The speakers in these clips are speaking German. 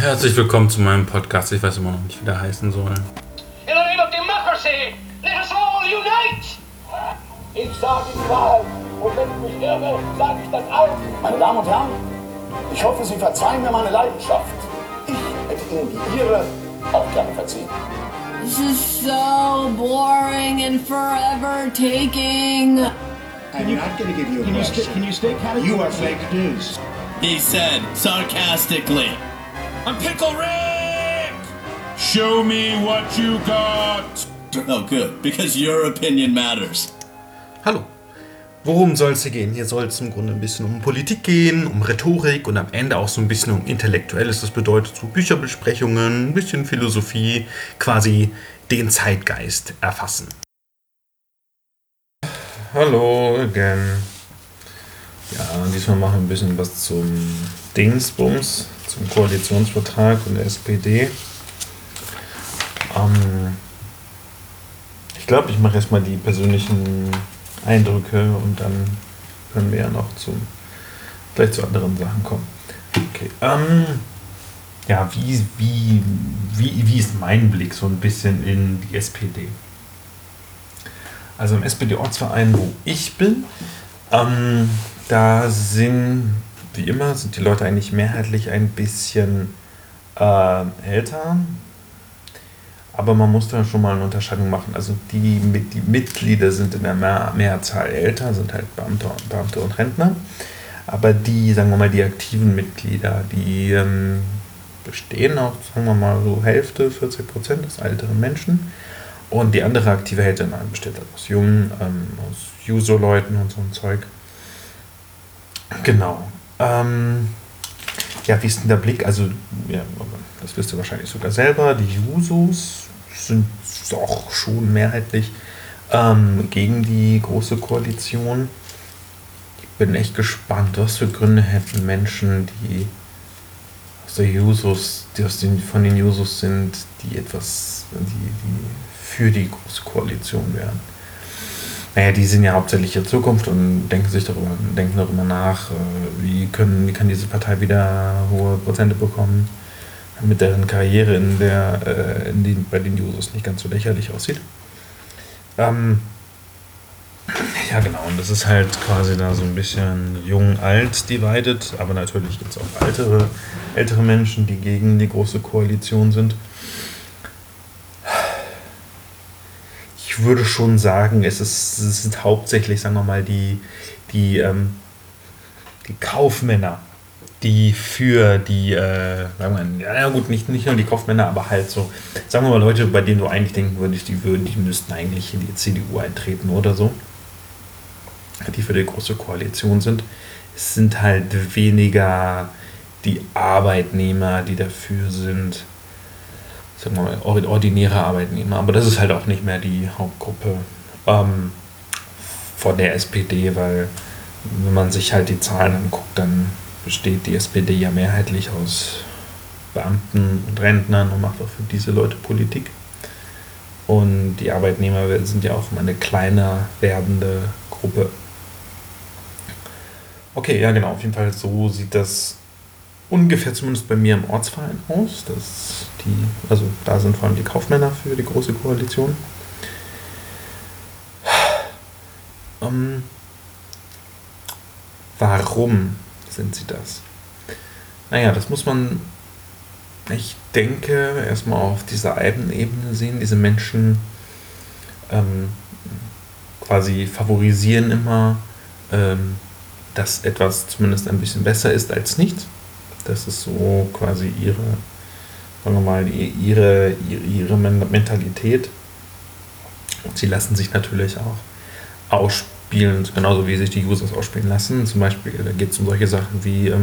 Herzlich willkommen zu meinem Podcast. Ich weiß immer noch nicht, wie der heißen soll. In the name of democracy, let us all unite! Ich sage die Wahrheit und wenn ich mich irre, sage ich das auch. Meine Damen und Herren, ich hoffe, Sie verzeihen mir meine Leidenschaft. Ich hätte Ihnen die Ihre auch gerne verziehen. This is so boring and forever taking. I'm not going to give you a question. Can you stay categorical? You are fake news. He said sarcastically. I'm Pickle Rick! Show me what you got! Oh, good, because your opinion matters. Hallo. Worum soll es hier gehen? Hier soll es im Grunde ein bisschen um Politik gehen, um Rhetorik und am Ende auch so ein bisschen um Intellektuelles. Das bedeutet so Bücherbesprechungen, ein bisschen Philosophie, quasi den Zeitgeist erfassen. Hallo again. Ja, diesmal machen wir ein bisschen was zum Dingsbums, zum Koalitionsvertrag und der SPD. Ich glaube, ich mache erstmal die persönlichen Eindrücke und dann können wir ja noch vielleicht zu anderen Sachen kommen. Okay. Ja, wie ist mein Blick so ein bisschen in die SPD? Also im SPD-Ortsverein, wo ich bin, da sind, wie immer, sind die Leute eigentlich mehrheitlich ein bisschen älter. Aber man muss da schon mal eine Unterscheidung machen. Also die Mitglieder sind in der Mehrzahl älter, sind halt Beamte und Rentner. Aber die, sagen wir mal, die aktiven Mitglieder, die bestehen auch, sagen wir mal, so Hälfte, 40% aus älteren Menschen. Und die andere aktive Hälfte besteht halt aus Jungen, aus Juso-Leuten und so ein Zeug. Genau. Ja, wie ist denn der Blick? Also, ja, das wisst ihr wahrscheinlich sogar selber. Die Jusos sind doch schon mehrheitlich gegen die Große Koalition. Ich bin echt gespannt, was für Gründe hätten Menschen, die aus der Jusos, von den Jusos sind, die für die Große Koalition wären. Naja, die sind ja hauptsächlich ihre Zukunft und denken darüber nach, wie kann diese Partei wieder hohe Prozente bekommen, damit deren Karriere bei den Jusos nicht ganz so lächerlich aussieht. Ja, genau, und das ist halt quasi da so ein bisschen jung-alt divided, aber natürlich gibt es auch ältere Menschen, die gegen die Große Koalition sind. Ich würde schon sagen, es sind hauptsächlich, sagen wir mal, die Kaufmänner, die für die, sagen wir, ja gut, nicht nur die Kaufmänner, aber halt so, sagen wir mal, Leute, bei denen du eigentlich denken würdest, die müssten eigentlich in die CDU eintreten oder so, die für die Große Koalition sind. Es sind halt weniger die Arbeitnehmer, die dafür sind, sagen wir mal, ordinäre Arbeitnehmer, aber das ist halt auch nicht mehr die Hauptgruppe von der SPD, weil wenn man sich halt die Zahlen anguckt, dann besteht die SPD ja mehrheitlich aus Beamten und Rentnern und macht auch für diese Leute Politik. Und die Arbeitnehmer sind ja auch immer eine kleiner werdende Gruppe. Okay, ja genau, auf jeden Fall so sieht das ungefähr zumindest bei mir im Ortsverein aus. Also da sind vor allem die Kaufmänner für die Große Koalition. Warum sind sie das? Naja, das muss man, ich denke, erstmal auf dieser einen Ebene sehen. Diese Menschen quasi favorisieren immer, dass etwas zumindest ein bisschen besser ist als nichts. Das ist so quasi ihre Mentalität. Und sie lassen sich natürlich auch ausspielen, genauso wie sich die Users ausspielen lassen. Zum Beispiel, da geht es um solche Sachen wie,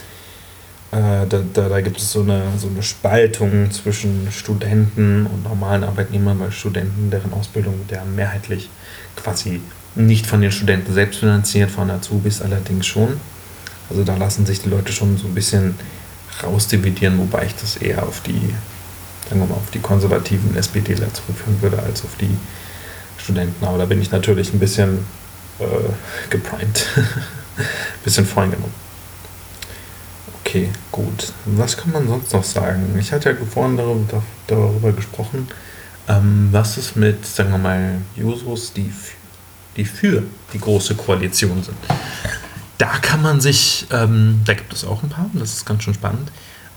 da gibt es so eine Spaltung zwischen Studenten und normalen Arbeitnehmern, weil Studenten, deren Ausbildung, der mehrheitlich quasi nicht von den Studenten selbst finanziert, von Azubis allerdings schon. Also da lassen sich die Leute schon so ein bisschen rausdividieren, wobei ich das eher auf die, sagen wir mal, auf die konservativen SPDler zurückführen würde, als auf die Studenten. Aber da bin ich natürlich ein bisschen geprimed, ein bisschen voreingenommen. Okay. Okay, gut. Was kann man sonst noch sagen? Ich hatte ja vorhin darüber gesprochen, was ist mit, sagen wir mal, Jusos, die für die große Koalition sind. Da kann man sich, da gibt es auch ein paar, das ist ganz schön spannend.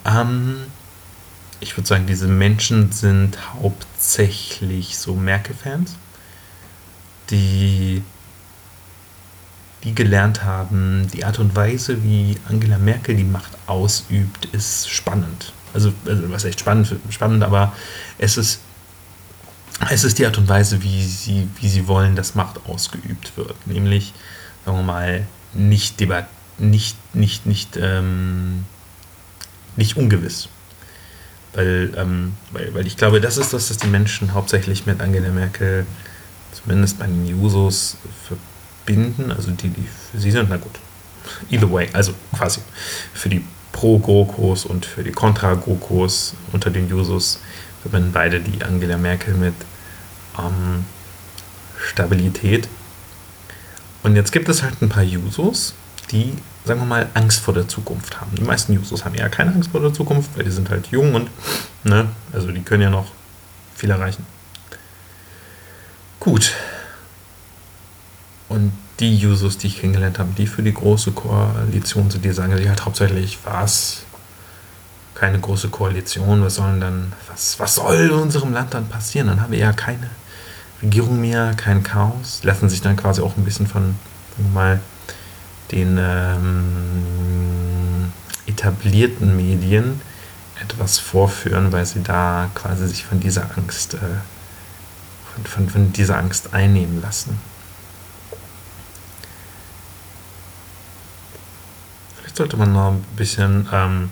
Ich würde sagen, diese Menschen sind hauptsächlich so Merkel-Fans, die gelernt haben, die Art und Weise, wie Angela Merkel die Macht ausübt, ist spannend. Also was heißt spannend, aber es ist die Art und Weise, wie sie wollen, dass Macht ausgeübt wird. Nämlich, sagen wir mal, nicht ungewiss. Weil ich glaube, das ist das, was die Menschen hauptsächlich mit Angela Merkel, zumindest bei den Jusos, verbinden. Also die für sie sind, na gut. Either way, also quasi für die Pro-GroKos und für die Kontra-GroKos unter den Jusos verbinden beide die Angela Merkel mit Stabilität. Und jetzt gibt es halt ein paar Jusos, die, sagen wir mal, Angst vor der Zukunft haben. Die meisten Jusos haben ja keine Angst vor der Zukunft, weil die sind halt jung und, also die können ja noch viel erreichen. Gut. Und die Jusos, die ich kennengelernt habe, die für die große Koalition sind, die sagen halt hauptsächlich, was? Keine große Koalition, was soll in unserem Land dann passieren? Dann haben wir ja keine Regierung mehr, kein Chaos. Lassen sich dann quasi auch ein bisschen von, sagen wir mal, den etablierten Medien etwas vorführen, weil sie da quasi sich von dieser Angst von dieser Angst einnehmen lassen. Vielleicht sollte man noch ein bisschen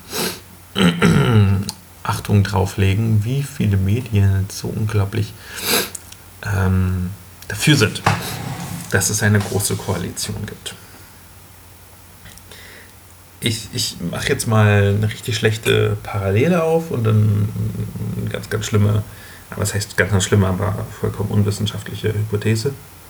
Achtung drauflegen, wie viele Medien so unglaublich dafür sind, dass es eine große Koalition gibt. Ich mache jetzt mal eine richtig schlechte Parallele auf und dann eine ganz, ganz schlimme, was heißt ganz, ganz schlimme, aber vollkommen unwissenschaftliche Hypothese.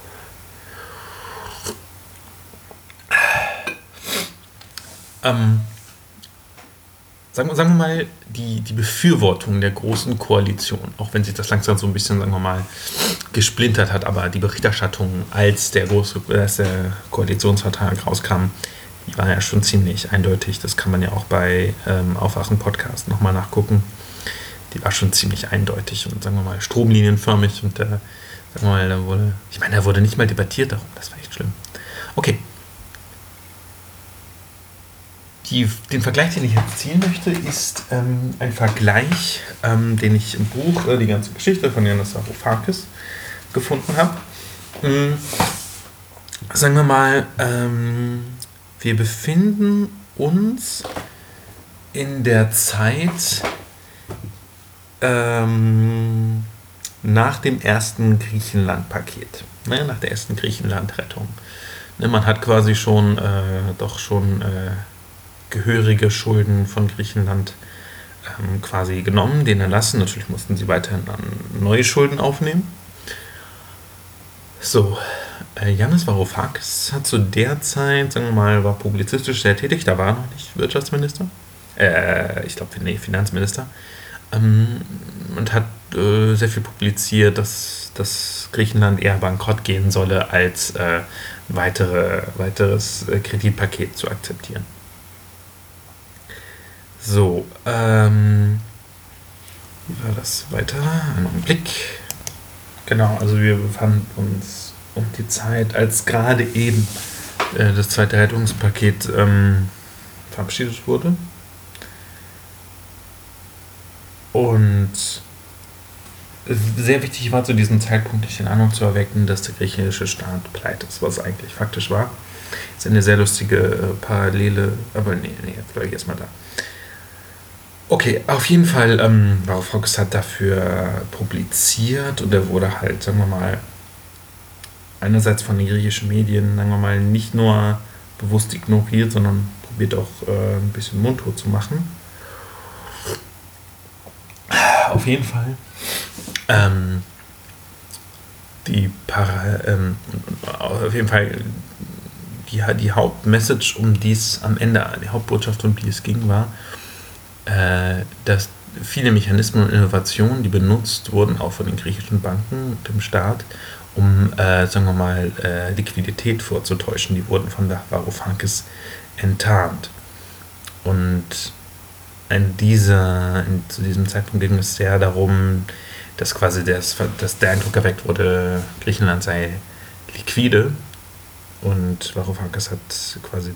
Sagen wir mal, die Befürwortung der großen Koalition, auch wenn sich das langsam so ein bisschen, sagen wir mal, gesplintert hat, aber die Berichterstattung, als der Koalitionsvertrag rauskam, die war ja schon ziemlich eindeutig. Das kann man ja auch bei Aufwachen-Podcast nochmal nachgucken. Die war schon ziemlich eindeutig und, sagen wir mal, stromlinienförmig. Und sagen wir mal, da wurde nicht mal debattiert darum. Das war echt schlimm. Okay. Den Vergleich, den ich jetzt ziehen möchte, ist ein Vergleich, den ich im Buch Die ganze Geschichte von Yanis Varoufakis gefunden habe. Sagen wir mal, wir befinden uns in der Zeit nach dem ersten Griechenland-Paket, nach der ersten Griechenland-Rettung. Man hat quasi schon gehörige Schulden von Griechenland quasi genommen, denen erlassen. Natürlich mussten sie weiterhin dann neue Schulden aufnehmen. So, Yanis Varoufakis hat zu der Zeit, sagen wir mal, war publizistisch sehr tätig, da war er noch nicht Wirtschaftsminister, Finanzminister, und hat sehr viel publiziert, dass Griechenland eher bankrott gehen solle, als weiteres Kreditpaket zu akzeptieren. So, wie war das weiter? Einen Blick. Genau, also wir befanden uns um die Zeit, als gerade eben das zweite Rettungspaket verabschiedet wurde. Und sehr wichtig war zu diesem Zeitpunkt, nicht den Eindruck zu erwecken, dass der griechische Staat pleite ist, was eigentlich faktisch war. Das ist eine sehr lustige Parallele, aber nee, jetzt bleibe ich erstmal da. Okay, auf jeden Fall, Varoufakis hat dafür publiziert und er wurde halt, sagen wir mal, einerseits von den griechischen Medien, sagen wir mal, nicht nur bewusst ignoriert, sondern probiert auch ein bisschen mundtot zu machen. Auf jeden Fall. die Hauptmessage, um die es am Ende, die Hauptbotschaft, um die es ging, war, dass viele Mechanismen und Innovationen, die benutzt wurden, auch von den griechischen Banken und dem Staat, um, sagen wir mal, Liquidität vorzutäuschen, die wurden von der Varoufakis enttarnt. Und zu diesem Zeitpunkt ging es sehr darum, dass quasi dass der Eindruck erweckt wurde, Griechenland sei liquide, und Varoufakis hat quasi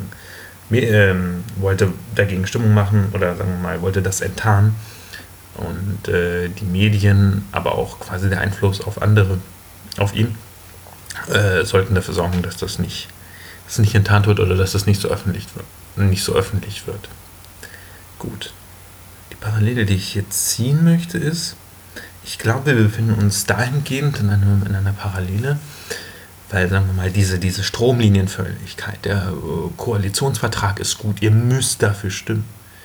wollte dagegen Stimmung machen, oder sagen wir mal, wollte das enttarnen, und die Medien, aber auch quasi der Einfluss auf ihn, sollten dafür sorgen, dass das nicht enttarnt wird oder dass das nicht so öffentlich wird. Gut. Die Parallele, die ich jetzt ziehen möchte, ist, ich glaube, wir befinden uns dahingehend in einer Parallele, weil, sagen wir mal, diese Stromlinienförmigkeit, der Koalitionsvertrag ist gut, ihr müsst dafür stimmen,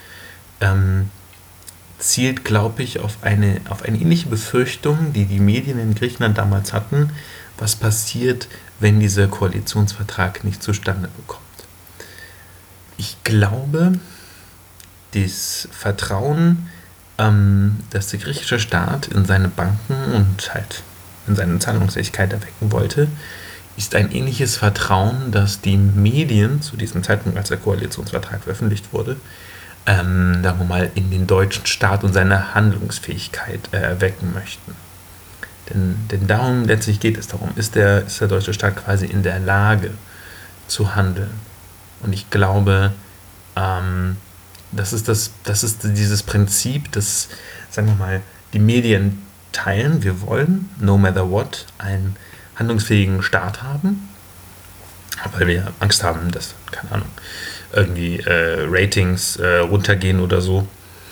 zielt, glaube ich, auf eine ähnliche Befürchtung, die die Medien in Griechenland damals hatten, was passiert, wenn dieser Koalitionsvertrag nicht zustande bekommt. Ich glaube, das Vertrauen, das der griechische Staat in seine Banken und halt in seine Zahlungsfähigkeit erwecken wollte, ist ein ähnliches Vertrauen, das die Medien zu diesem Zeitpunkt, als der Koalitionsvertrag veröffentlicht wurde, sagen wir mal, in den deutschen Staat und seine Handlungsfähigkeit erwecken möchten. Denn darum letztlich geht es darum, ist der deutsche Staat quasi in der Lage zu handeln. Und ich glaube, das ist dieses Prinzip, das, sagen wir mal, die Medien teilen. Wir wollen, no matter what, einen handlungsfähigen Staat haben, weil wir Angst haben, dass, keine Ahnung, irgendwie Ratings runtergehen oder so.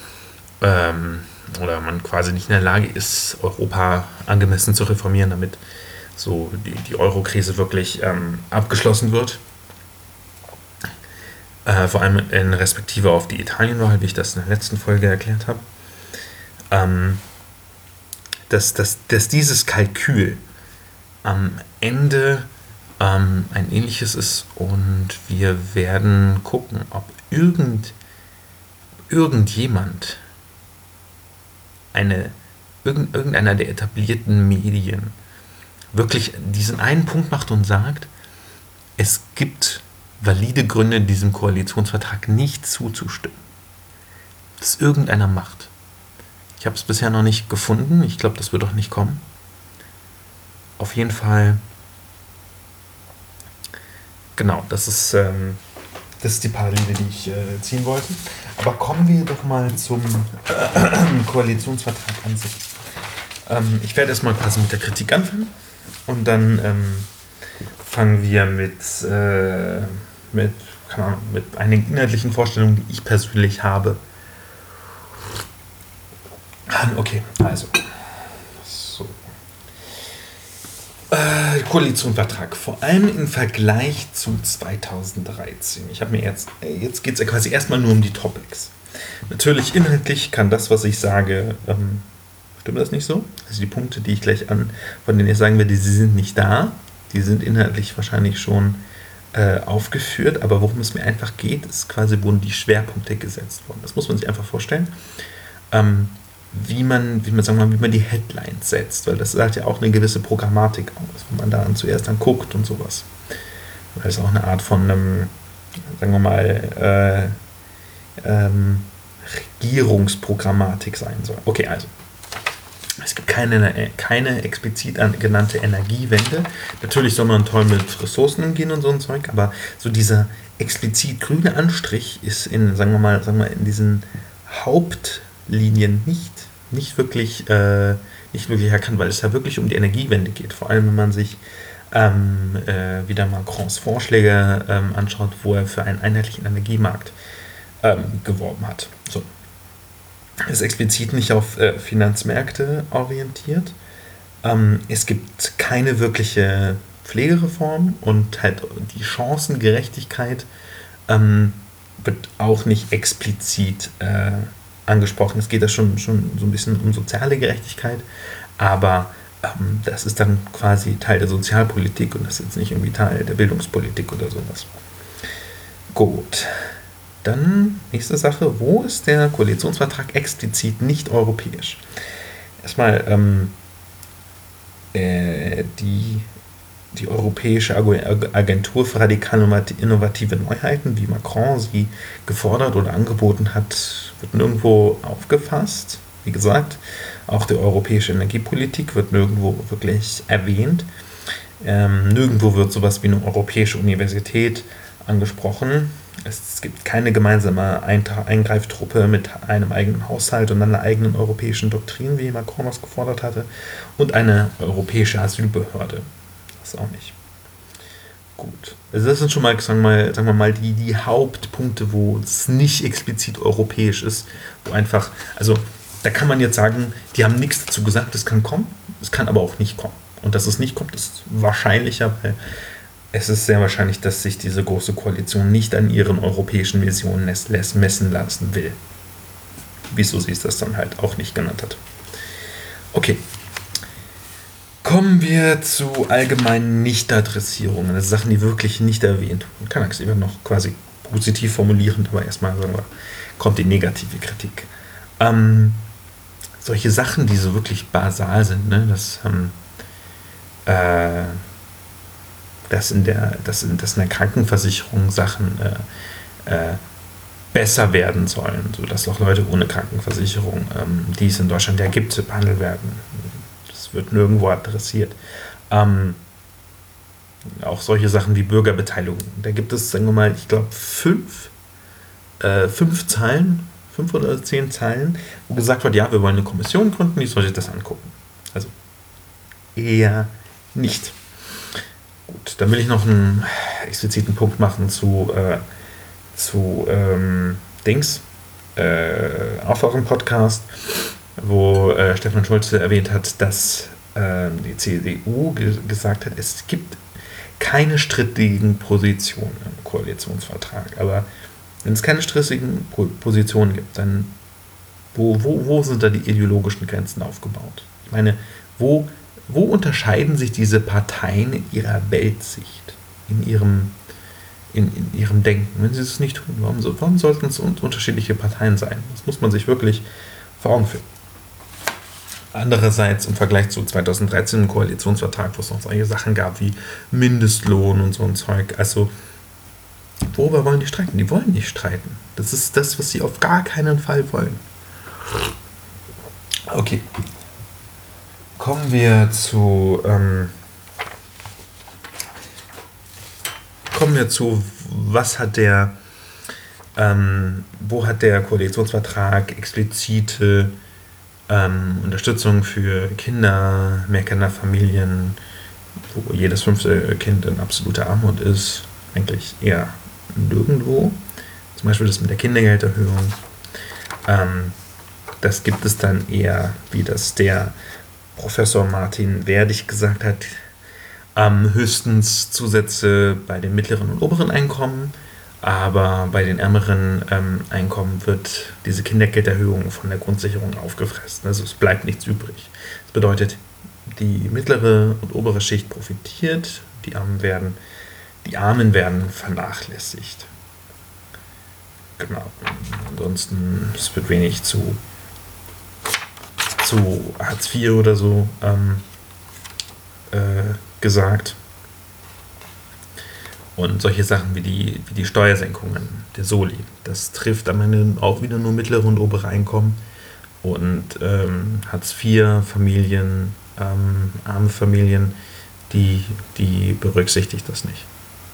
Oder man quasi nicht in der Lage ist, Europa angemessen zu reformieren, damit so die Euro-Krise wirklich abgeschlossen wird. Vor allem in Respektive auf die Italienwahl, wie ich das in der letzten Folge erklärt habe. Dass dieses Kalkül am Ende ein ähnliches ist, und wir werden gucken, ob irgendjemand, irgendeiner der etablierten Medien wirklich diesen einen Punkt macht und sagt, es gibt valide Gründe, diesem Koalitionsvertrag nicht zuzustimmen. Das irgendeiner macht. Ich habe es bisher noch nicht gefunden. Ich glaube, das wird auch nicht kommen. Auf jeden Fall, genau, das ist die Parallele, die ich ziehen wollte. Aber kommen wir doch mal zum Koalitionsvertrag an sich. Ich werde erstmal quasi mit der Kritik anfangen, und dann fangen wir mit einigen inhaltlichen Vorstellungen, die ich persönlich habe. Okay, also. So. Koalitionsvertrag, vor allem im Vergleich zu 2013. Ich habe mir jetzt geht es ja quasi erstmal nur um die Topics. Natürlich inhaltlich kann das, was ich sage, stimmt das nicht so? Also die Punkte, die ich gleich von denen ich sagen werde, die sind nicht da. Die sind inhaltlich wahrscheinlich schon aufgeführt, aber worum es mir einfach geht, ist quasi, wurden die Schwerpunkte gesetzt worden. Das muss man sich einfach vorstellen. Wie man die Headlines setzt, weil das hat ja auch eine gewisse Programmatik aus, wenn man da zuerst dann guckt und sowas. Weil es auch eine Art von sagen wir mal, Regierungsprogrammatik sein soll. Okay, also. Es gibt keine explizit genannte Energiewende. Natürlich soll man toll mit Ressourcen umgehen und so ein Zeug, aber so dieser explizit grüne Anstrich ist sagen wir mal, in diesen Hauptlinien nicht wirklich erkannt, weil es ja wirklich um die Energiewende geht. Vor allem, wenn man sich wieder Macrons Vorschläge anschaut, wo er für einen einheitlichen Energiemarkt geworben hat. So. Ist explizit nicht auf Finanzmärkte orientiert. Es gibt keine wirkliche Pflegereform, und halt die Chancengerechtigkeit wird auch nicht explizit angesprochen. Es geht da schon so ein bisschen um soziale Gerechtigkeit, aber Das ist dann quasi Teil der Sozialpolitik und das ist jetzt nicht irgendwie Teil der Bildungspolitik oder sowas. Gut. Dann nächste Sache. Wo ist der Koalitionsvertrag explizit nicht europäisch? Erstmal die Europäische Agentur für radikal innovative Neuheiten, wie Macron sie gefordert oder angeboten hat, wird nirgendwo aufgefasst. Wie gesagt, auch die europäische Energiepolitik wird nirgendwo wirklich erwähnt. Nirgendwo wird sowas wie eine europäische Universität angesprochen. Es gibt keine gemeinsame Eingreiftruppe mit einem eigenen Haushalt und einer eigenen europäischen Doktrin, wie Macron das gefordert hatte, und eine europäische Asylbehörde. Das auch nicht. Gut. Also das sind schon mal, sagen wir mal, die Hauptpunkte, wo es nicht explizit europäisch ist, wo einfach, also da kann man jetzt sagen, die haben nichts dazu gesagt, es kann kommen, es kann aber auch nicht kommen. Und dass es nicht kommt, ist wahrscheinlicher, weil es ist sehr wahrscheinlich, dass sich diese große Koalition nicht an ihren europäischen Visionen messen lassen will. Wieso sie es das dann halt auch nicht genannt hat. Okay. Kommen wir zu allgemeinen Nichtadressierungen, also Sachen, die wirklich nicht erwähnt wurden. Kann ich es eben noch quasi positiv formulieren, aber erstmal sagen wir, kommt die negative Kritik. Solche Sachen, die so wirklich basal sind, ne, dass in der Krankenversicherung Sachen besser werden sollen, sodass auch Leute ohne Krankenversicherung, die es in Deutschland ja gibt, behandelt werden. Das wird nirgendwo adressiert. Auch solche Sachen wie Bürgerbeteiligung. Da gibt es, sagen wir mal, ich glaube 5 Zeilen, 5 oder 10 Zeilen, wo gesagt wird, ja, wir wollen eine Kommission gründen, die soll sich das angucken. Also eher nicht. Gut, dann will ich noch einen expliziten Punkt machen zu Aufwachen-Podcast, wo Stefan Schulze erwähnt hat, dass die CDU gesagt hat, es gibt keine strittigen Positionen im Koalitionsvertrag. Aber wenn es keine strittigen Positionen gibt, dann wo sind da die ideologischen Grenzen aufgebaut? Ich meine, wo unterscheiden sich diese Parteien in ihrer Weltsicht, in ihrem Denken, wenn sie es nicht tun? Warum sollten es unterschiedliche Parteien sein? Das muss man sich wirklich vor Augen führen. Andererseits im Vergleich zu 2013 im Koalitionsvertrag, wo es noch solche Sachen gab wie Mindestlohn und so ein Zeug. Also, worüber wollen die streiten? Die wollen nicht streiten. Das ist das, was sie auf gar keinen Fall wollen. Okay. Kommen wir zu wo hat der Koalitionsvertrag explizite Unterstützung für Kinder, Mehrkinderfamilien, wo jedes 5. Kind in absoluter Armut ist, eigentlich eher nirgendwo. Zum Beispiel das mit der Kindergelderhöhung. Das gibt es dann eher, wie das der Professor Martin Werdig gesagt hat, höchstens Zusätze bei den mittleren und oberen Einkommen, aber bei den ärmeren Einkommen wird diese Kindergelderhöhung von der Grundsicherung aufgefressen. Also es bleibt nichts übrig. Das bedeutet, die mittlere und obere Schicht profitiert, die Armen werden vernachlässigt. Genau. Ansonsten, es wird wenig zu Hartz IV oder so gesagt. Und solche Sachen wie die Steuersenkungen, der Soli, das trifft am Ende auch wieder nur mittlere und obere Einkommen. Und Hartz IV-Familien, arme Familien, die berücksichtigt das nicht.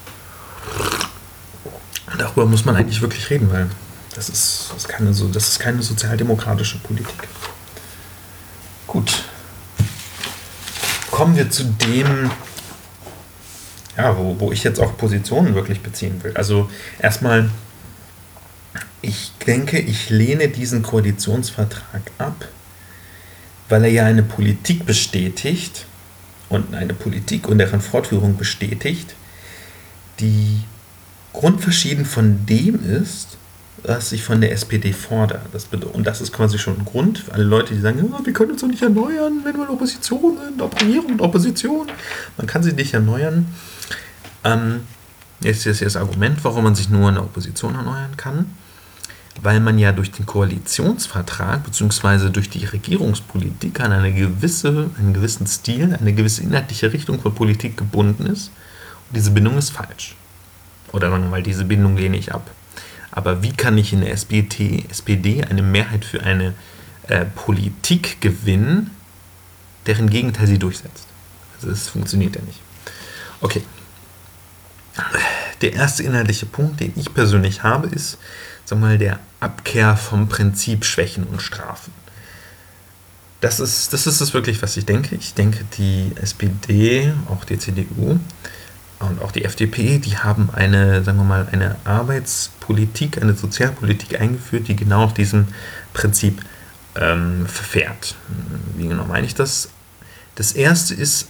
Und darüber muss man eigentlich wirklich reden, weil das ist keine sozialdemokratische Politik. Gut. Kommen wir zu dem, ja, wo ich jetzt auch Positionen wirklich beziehen will. Also erstmal, ich denke, ich lehne diesen Koalitionsvertrag ab, weil er ja eine Politik bestätigt und eine Politik und deren Fortführung bestätigt, die grundverschieden von dem ist, was ich von der SPD fordere. Und das ist quasi schon ein Grund für alle Leute, die sagen, ja, wir können uns doch nicht erneuern, wenn wir in der Opposition sind, Regierung und Opposition. Man kann sie nicht erneuern. Jetzt ist das Argument, warum man sich nur in der Opposition erneuern kann. Weil man ja durch den Koalitionsvertrag bzw. durch die Regierungspolitik an einen gewissen Stil, eine gewisse inhaltliche Richtung von Politik gebunden ist. Und diese Bindung ist falsch. Oder sagen wir mal, diese Bindung lehne ich ab. Aber wie kann ich in der SPD eine Mehrheit für eine Politik gewinnen, deren Gegenteil sie durchsetzt? Also das funktioniert ja nicht. Okay. Der erste inhaltliche Punkt, den ich persönlich habe, ist, sagen wir mal, der Abkehr vom Prinzip Schwächen und Strafen. Das ist es wirklich, was ich denke. Ich denke, die SPD, auch die CDU und auch die FDP, die haben eine Arbeitspolitik, eine Sozialpolitik eingeführt, die genau auf diesem Prinzip verfährt. Wie genau meine ich das? Das erste ist,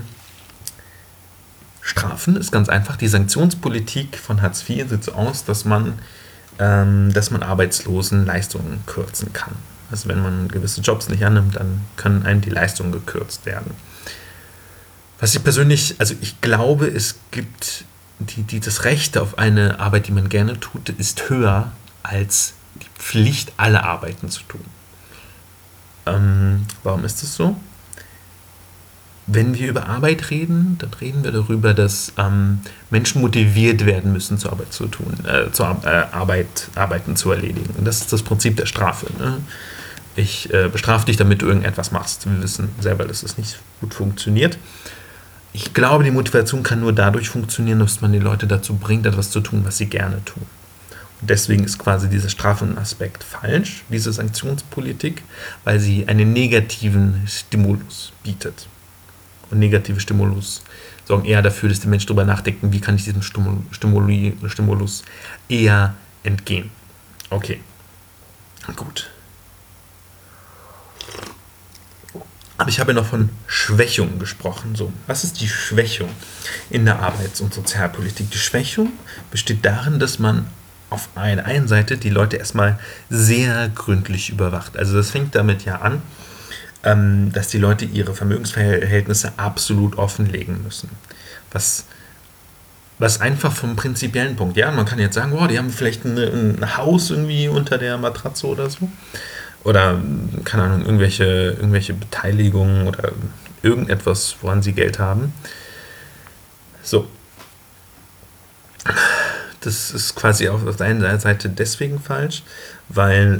Strafen ist ganz einfach. Die Sanktionspolitik von Hartz IV sieht so aus, dass man Arbeitslosen Leistungen kürzen kann. Also wenn man gewisse Jobs nicht annimmt, dann können einem die Leistungen gekürzt werden. Was ich persönlich, also ich glaube, es gibt das Recht auf eine Arbeit, die man gerne tut, ist höher als die Pflicht, alle Arbeiten zu tun. Warum ist das so? Wenn wir über Arbeit reden, dann reden wir darüber, dass Menschen motiviert werden müssen, Arbeiten zu erledigen. Und das ist das Prinzip der Strafe. Ne? Ich bestrafe dich, damit du irgendetwas machst. Wir wissen selber, dass das nicht gut funktioniert. Ich glaube, die Motivation kann nur dadurch funktionieren, dass man die Leute dazu bringt, etwas zu tun, was sie gerne tun. Und deswegen ist quasi dieser Strafenaspekt falsch, diese Sanktionspolitik, weil sie einen negativen Stimulus bietet. Und negative Stimulus sorgen eher dafür, dass die Menschen darüber nachdenken, wie kann ich diesem Stimulus eher entgehen. Okay, gut. Aber ich habe noch von Schwächung gesprochen. So, was ist die Schwächung in der Arbeits- und Sozialpolitik? Die Schwächung besteht darin, dass man auf einer einen Seite die Leute erstmal sehr gründlich überwacht. Also das fängt damit ja an, dass die Leute ihre Vermögensverhältnisse absolut offenlegen müssen. Was einfach vom prinzipiellen Punkt, ja, man kann jetzt sagen, die haben vielleicht ein Haus irgendwie unter der Matratze oder so. Oder, keine Ahnung, irgendwelche Beteiligungen oder irgendetwas, woran sie Geld haben. So. Das ist quasi auf der einen Seite deswegen falsch, weil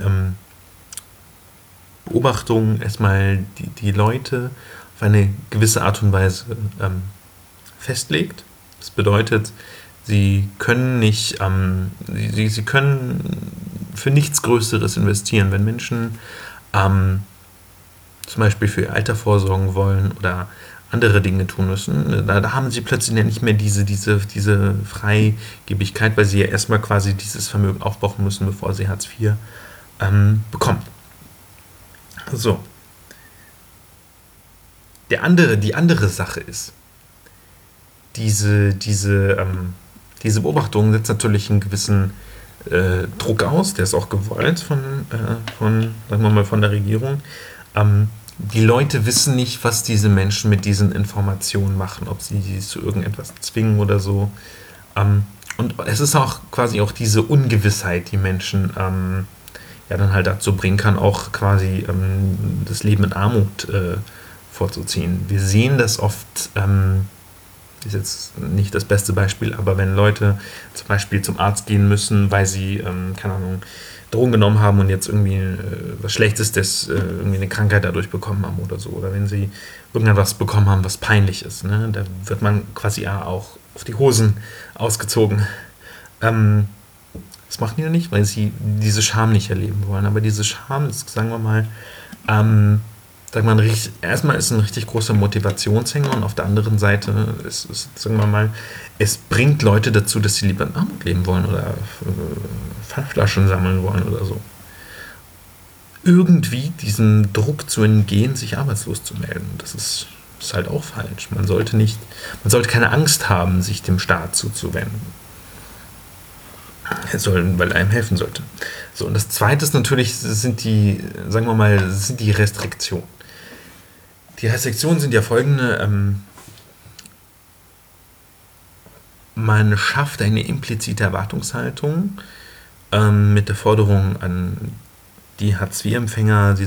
Beobachtung erstmal die Leute auf eine gewisse Art und Weise festlegt. Das bedeutet, sie können nicht, sie können für nichts Größeres investieren. Wenn Menschen zum Beispiel für ihr Alter vorsorgen wollen oder andere Dinge tun müssen, da haben sie plötzlich ja nicht mehr diese Freigebigkeit, weil sie ja erstmal quasi dieses Vermögen aufbauen müssen, bevor sie Hartz IV bekommen. So. Die andere Sache ist, diese Beobachtung setzt natürlich einen gewissen Druck aus, der ist auch gewollt von der Regierung. Die Leute wissen nicht, was diese Menschen mit diesen Informationen machen, ob sie sie zu irgendetwas zwingen oder so. Und es ist auch quasi auch diese Ungewissheit, die Menschen dann halt dazu bringen kann, auch quasi das Leben in Armut vorzuziehen. Wir sehen das oft, ist jetzt nicht das beste Beispiel, aber wenn Leute zum Beispiel zum Arzt gehen müssen, weil sie, keine Ahnung, Drogen genommen haben und jetzt irgendwie was Schlechtes, irgendwie eine Krankheit dadurch bekommen haben oder so, oder wenn sie irgendetwas bekommen haben, was peinlich ist, ne? Da wird man quasi auch auf die Hosen ausgezogen. Das machen die ja nicht, weil sie diese Scham nicht erleben wollen. Aber diese Scham ist, sagen wir mal, erstmal ist ein richtig großer Motivationshänger und auf der anderen Seite ist, sagen wir mal, es bringt Leute dazu, dass sie lieber in Armut leben wollen oder Pfandflaschen sammeln wollen oder so. Irgendwie diesem Druck zu entgehen, sich arbeitslos zu melden. Das ist halt auch falsch. Man sollte keine Angst haben, sich dem Staat zuzuwenden. weil er einem helfen sollte. So, und das Zweite ist natürlich, sind die Restriktionen. Die Restriktionen sind ja folgende: Man schafft eine implizite Erwartungshaltung mit der Forderung an die Hartz-IV-Empfänger,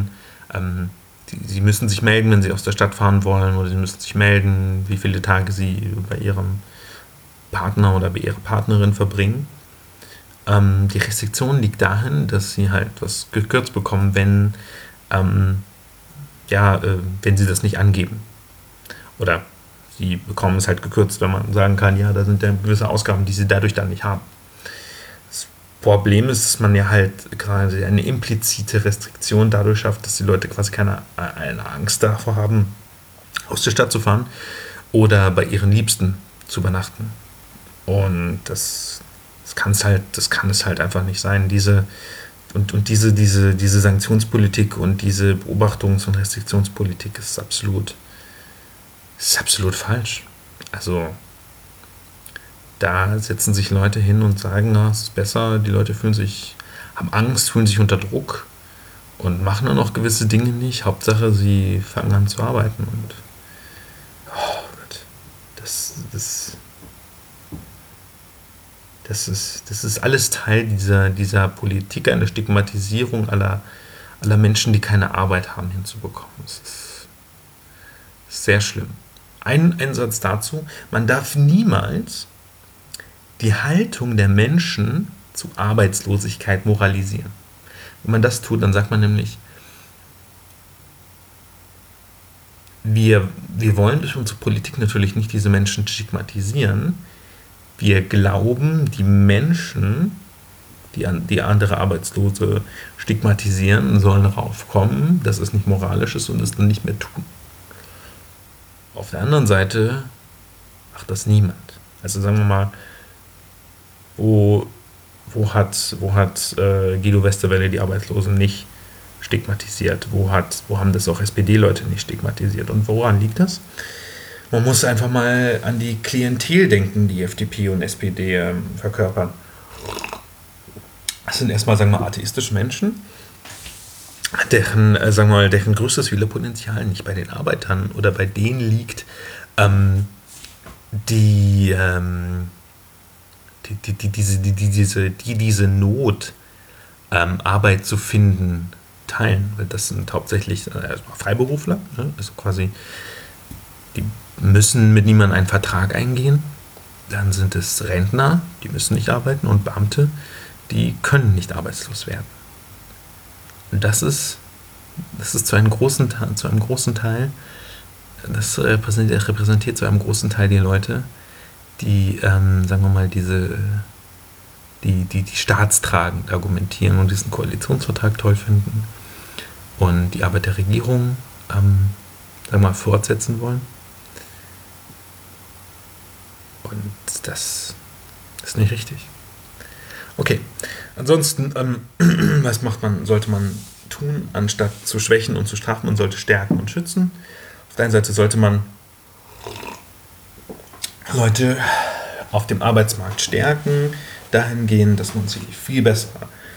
sie müssen sich melden, wenn sie aus der Stadt fahren wollen, oder sie müssen sich melden, wie viele Tage sie bei ihrem Partner oder bei ihrer Partnerin verbringen. Die Restriktion liegt dahin, dass sie halt was gekürzt bekommen, wenn sie das nicht angeben. Oder sie bekommen es halt gekürzt, wenn man sagen kann, ja, da sind ja gewisse Ausgaben, die sie dadurch dann nicht haben. Das Problem ist, dass man ja halt quasi eine implizite Restriktion dadurch schafft, dass die Leute quasi eine Angst davor haben, aus der Stadt zu fahren oder bei ihren Liebsten zu übernachten. Und das kann es halt einfach nicht sein. Diese Sanktionspolitik und diese Beobachtungs- und Restriktionspolitik ist absolut falsch. Also da setzen sich Leute hin und sagen, es ist besser, die Leute haben Angst, fühlen sich unter Druck und machen dann auch gewisse Dinge nicht. Hauptsache, sie fangen an zu arbeiten. Und das ist alles Teil dieser Politik, einer Stigmatisierung aller Menschen, die keine Arbeit haben, hinzubekommen. Das ist sehr schlimm. Ein Satz dazu: Man darf niemals die Haltung der Menschen zu Arbeitslosigkeit moralisieren. Wenn man das tut, dann sagt man nämlich, wir wollen durch unsere Politik natürlich nicht diese Menschen stigmatisieren. Wir glauben, die Menschen, die andere Arbeitslose stigmatisieren, sollen darauf kommen, dass es nicht moralisch ist und es dann nicht mehr tun. Auf der anderen Seite macht das niemand. Also sagen wir mal, wo hat Guido Westerwelle die Arbeitslosen nicht stigmatisiert? Wo haben das auch SPD-Leute nicht stigmatisiert? Und woran liegt das? Man muss einfach mal an die Klientel denken, die FDP und SPD verkörpern. Das sind erstmal, sagen wir mal, atheistische Menschen, deren größtes Wählerpotenzial nicht bei den Arbeitern oder bei denen liegt, diese Not, Arbeit zu finden, teilen. Weil das sind hauptsächlich Freiberufler, ne? Also quasi, die müssen mit niemandem einen Vertrag eingehen. Dann sind es Rentner, die müssen nicht arbeiten, und Beamte, die können nicht arbeitslos werden. Und das ist zu einem großen Teil, das repräsentiert zu einem großen Teil die Leute, die, sagen wir mal, die staatstragend argumentieren und diesen Koalitionsvertrag toll finden und die Arbeit der Regierung, sagen wir mal, fortsetzen wollen. Und das ist nicht richtig. Okay, ansonsten, was sollte man tun, anstatt zu schwächen und zu strafen? Man sollte stärken und schützen. Auf der einen Seite sollte man Leute auf dem Arbeitsmarkt stärken, dahingehend, dass man sie viel besser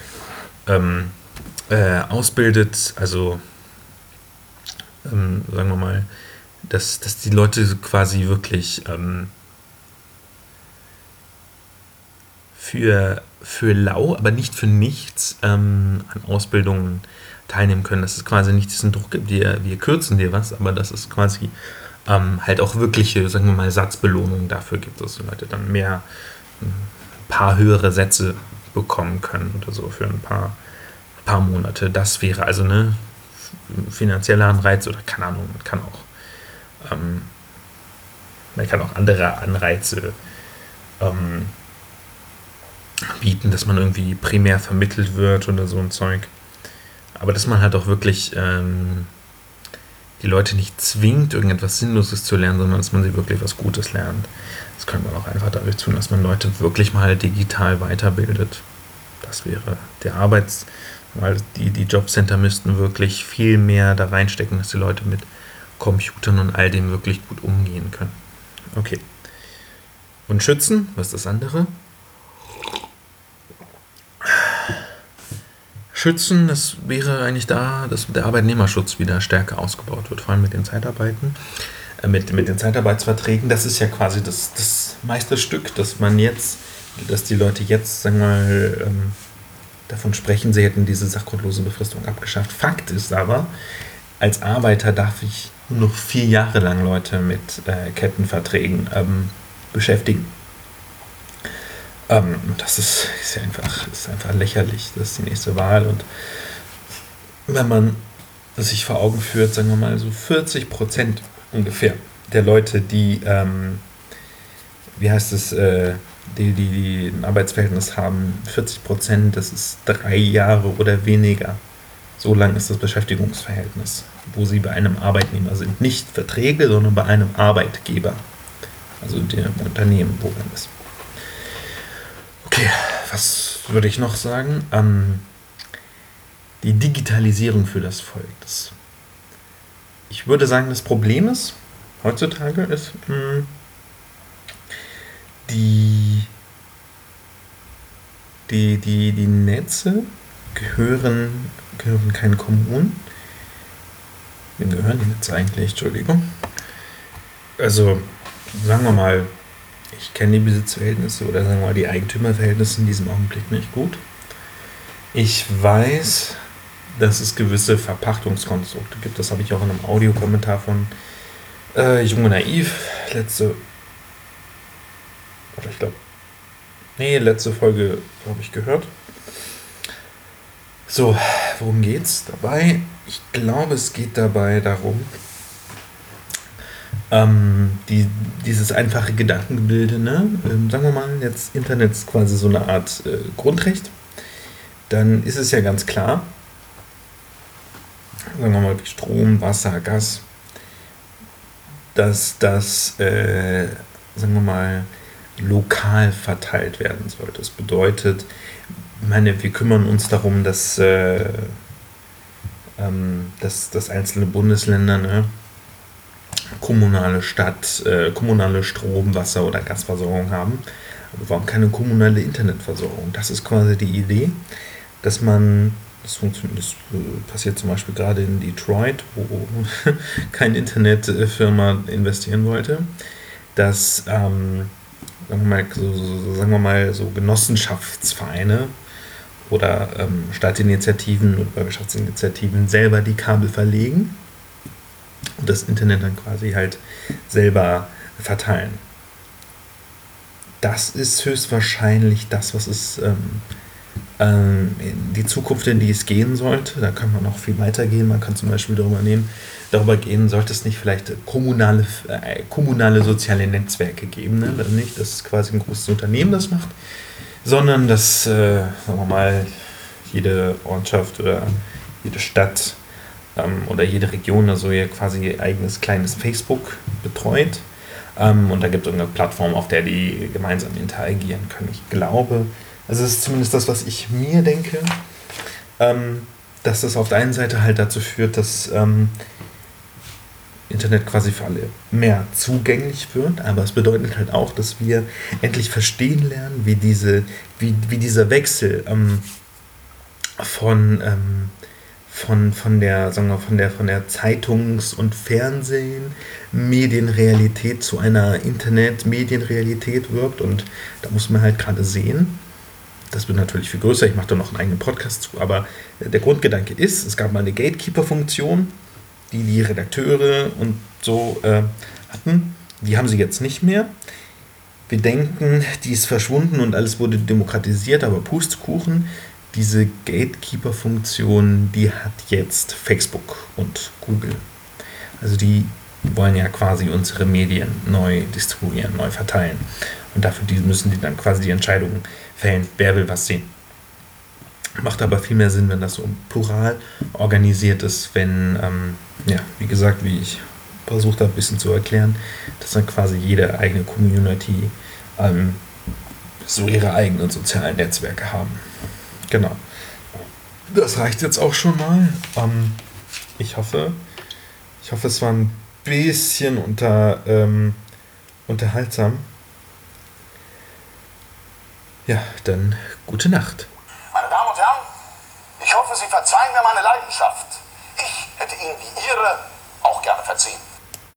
ausbildet, also sagen wir mal, dass die Leute quasi wirklich für lau, aber nicht für nichts an Ausbildungen teilnehmen können, dass es quasi nicht diesen Druck gibt, wir kürzen dir was, aber dass es quasi halt auch wirkliche, sagen wir mal, Satzbelohnungen dafür gibt, dass die Leute dann ein paar höhere Sätze bekommen können oder so für ein paar Monate. Das wäre also eine finanzielle Anreiz, oder keine Ahnung, man kann auch andere Anreize bieten, dass man irgendwie primär vermittelt wird oder so ein Zeug. Aber dass man halt auch wirklich die Leute nicht zwingt, irgendetwas Sinnloses zu lernen, sondern dass man sie wirklich was Gutes lernt. Das könnte man auch einfach dadurch tun, dass man Leute wirklich mal digital weiterbildet. Das wäre weil die Jobcenter müssten wirklich viel mehr da reinstecken, dass die Leute mit Computern und all dem wirklich gut umgehen können. Okay. Und schützen, was ist das andere? schützen. Das wäre eigentlich da, dass der Arbeitnehmerschutz wieder stärker ausgebaut wird, vor allem mit den Zeitarbeiten, mit den Zeitarbeitsverträgen. Das ist ja quasi das Meisterstück, dass die Leute jetzt, sagen wir mal, davon sprechen, sie hätten diese sachgrundlose Befristung abgeschafft. Fakt ist aber, als Arbeiter darf ich nur noch 4 Jahre lang Leute mit Kettenverträgen beschäftigen. Das ist einfach lächerlich. Das ist die nächste Wahl. Und wenn man sich vor Augen führt, sagen wir mal so 40% ungefähr der Leute, die die ein Arbeitsverhältnis haben, 40%, das ist 3 Jahre oder weniger. So lang ist das Beschäftigungsverhältnis, wo sie bei einem Arbeitnehmer sind. Nicht Verträge, sondern bei einem Arbeitgeber. Also dem Unternehmen, wo man ist. Okay, was würde ich noch sagen? Die Digitalisierung für das Volk. Ich würde sagen, das Problem ist, heutzutage ist, die Netze gehören keinen Kommunen. Wem gehören die Netze eigentlich? Entschuldigung. Also, sagen wir mal, ich kenne die Besitzverhältnisse oder sagen wir mal die Eigentümerverhältnisse in diesem Augenblick nicht gut. Ich weiß, dass es gewisse Verpachtungskonstrukte gibt. Das habe ich auch in einem Audiokommentar von Jung und Naiv letzte Folge habe ich gehört. So, worum geht's dabei? Ich glaube, es geht dabei darum, dieses einfache Gedankengebilde, ne? Sagen wir mal, jetzt Internet ist quasi so eine Art Grundrecht. Dann ist es ja ganz klar, sagen wir mal, wie Strom, Wasser, Gas, dass das, sagen wir mal, lokal verteilt werden sollte. Das bedeutet, wir kümmern uns darum, dass einzelne Bundesländer, ne, kommunale Strom-, Wasser- oder Gasversorgung haben. Aber warum keine kommunale Internetversorgung? Das ist quasi die Idee, dass das passiert zum Beispiel gerade in Detroit, wo keine Internetfirma investieren wollte, dass sagen wir mal so Genossenschaftsvereine oder Stadtinitiativen und Bürgerschaftsinitiativen selber die Kabel verlegen und das Internet dann quasi halt selber verteilen. Das ist höchstwahrscheinlich das, was es die Zukunft, in die es gehen sollte. Da kann man noch viel weiter gehen. Man kann zum Beispiel darüber gehen, sollte es nicht vielleicht kommunale soziale Netzwerke geben. Ne? Also nicht, dass quasi ein großes Unternehmen das macht, sondern dass, sagen wir mal, jede Ortschaft oder jede Stadt oder jede Region also ihr quasi ihr eigenes kleines Facebook betreut. Und da gibt es irgendeine Plattform, auf der die gemeinsam interagieren können. Ich glaube, also das ist zumindest das, was ich mir denke, dass das auf der einen Seite halt dazu führt, dass Internet quasi für alle mehr zugänglich wird, aber es bedeutet halt auch, dass wir endlich verstehen lernen, wie dieser Wechsel von der Zeitungs- und Medienrealität zu einer Internet-Medienrealität wirkt, und da muss man halt gerade sehen, das wird natürlich viel größer, ich mache da noch einen eigenen Podcast zu, aber der Grundgedanke ist, es gab mal eine Gatekeeper-Funktion, die Redakteure und so hatten, die haben sie jetzt nicht mehr. Wir denken, die ist verschwunden und alles wurde demokratisiert, aber Pustekuchen, diese Gatekeeper-Funktion, die hat jetzt Facebook und Google. Also die wollen ja quasi unsere Medien neu distribuieren, neu verteilen. Und dafür müssen die dann quasi die Entscheidungen fällen, wer will was sehen. Macht aber viel mehr Sinn, wenn das so plural organisiert ist, wenn, wie gesagt, wie ich versucht habe, ein bisschen zu erklären, dass dann quasi jede eigene Community so ihre eigenen sozialen Netzwerke haben. Genau. Das reicht jetzt auch schon mal. Ich hoffe, es war ein bisschen unterhaltsam. Ja, dann gute Nacht. Meine Damen und Herren, ich hoffe, Leidenschaft. Ich hätte Ihnen die Ihre auch gerne verziehen.